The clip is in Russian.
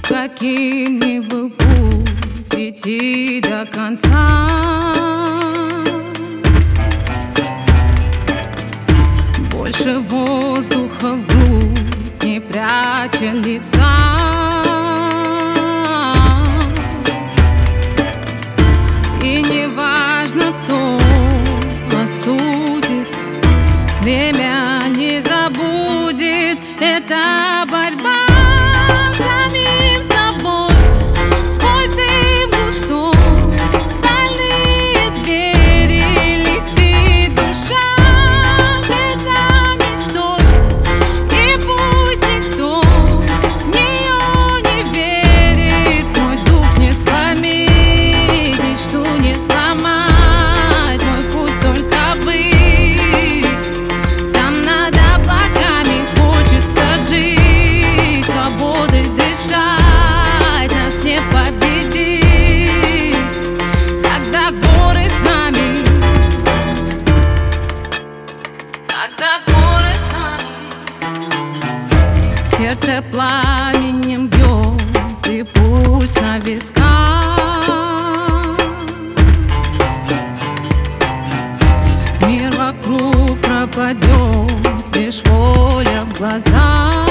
каким ни был путь, идти до конца. Больше воздуха в грудь, не пряча лица. И не важно, кто осудит, время не забудет. Это борьба с самим собой, сквозь дым густой, стальные двери летит душа вслед за мечтой. И пусть никто в нее не верит, мой дух не сломить, мечту не сломать, мой путь только ввысь. Там над облаками хочется жить, свободой дышать, нас не победить, когда горы с нами, когда горы с нами. Сердце пламенем бьет и пульс на висках. Мир вокруг пропадет, лишь воля в глазах.